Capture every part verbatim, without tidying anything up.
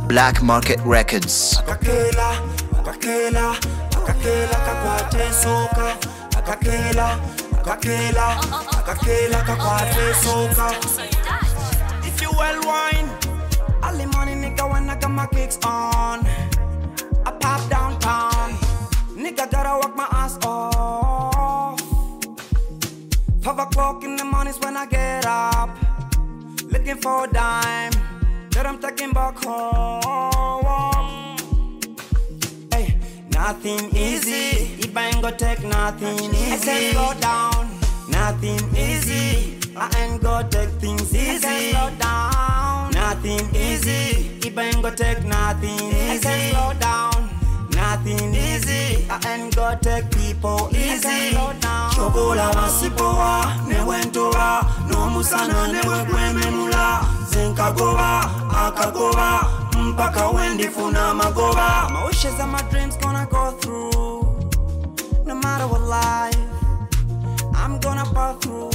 Black Market Records. Akakela, akakela, akakela kakwate soka. Akakela, akakela, akakela kakwate soka. If you well wine, all the money nigga when I got my kicks on. I pop downtown, nigga gotta work my ass off. Five o'clock in the morning's when I get up, looking for a dime that I'm taking back home. Hey, nothing easy, if I ain't gonna take nothing easy. I said slow down, nothing easy, I ain't gonna take things easy. I said slow down, nothing easy, if I ain't gonna take nothing easy. I said slow down, nothing easy, I ain't gonna take people easy. Slow down. Chobola wasipoa, ne wentoa, no musana ne wekweme mula. Zenkagoba, akagoba, mpaka wendi funa magoba. My wishes and my dreams gonna go through. No matter what life, I'm gonna pass through.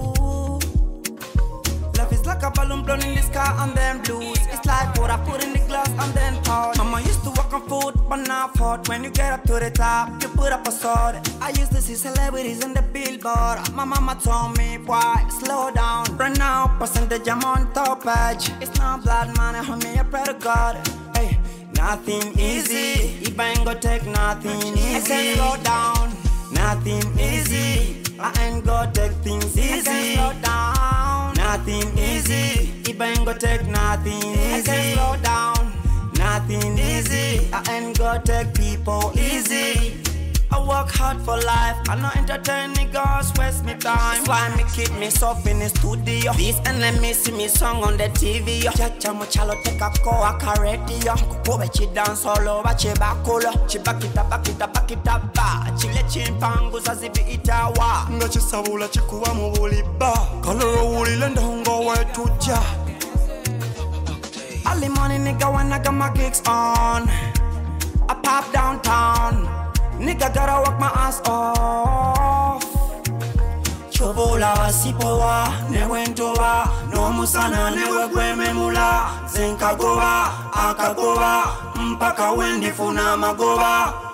Love is like a balloon blown in the sky and then blues. It's like what I put in the glass and then pour. Mama used to walk on foot, but now fought. When you get up to the top, you put up a sword. I used to see celebrities on the billboard. My mama told me, boy, slow down. Right now, percentage I'm on top edge. It's not blood money, homie, I pray to God. Hey, nothing easy, if I ain't gonna take nothing easy. I said slow down, nothing easy, I ain't gonna take things easy. I said slow down, nothing easy, if I ain't gonna take nothing easy. I said slow down, nothing easy, I ain't gonna take people easy. I work hard for life, I not entertain niggas, waste me time. Why me keep me soft in the studio? This enemy see me song on the T V. Chacha muchalo take a ko akareti yo. Kukobe chi dance all over chi bakolo. Chi bakita bakita bakita ba. Chi le chimpangu sa zibi itawa. Nga chi sabula chi kuwa mu buli ba. Kaloro wuli lenda hungo we tuja. All the money nigga when I got my gigs on. I pop downtown, nigga gotta work my ass off. Chobola wasipoa, ne wentoa, no musana ne wekweme mula. Zenkagoba, akagoba, mpaka wendi funa magoba.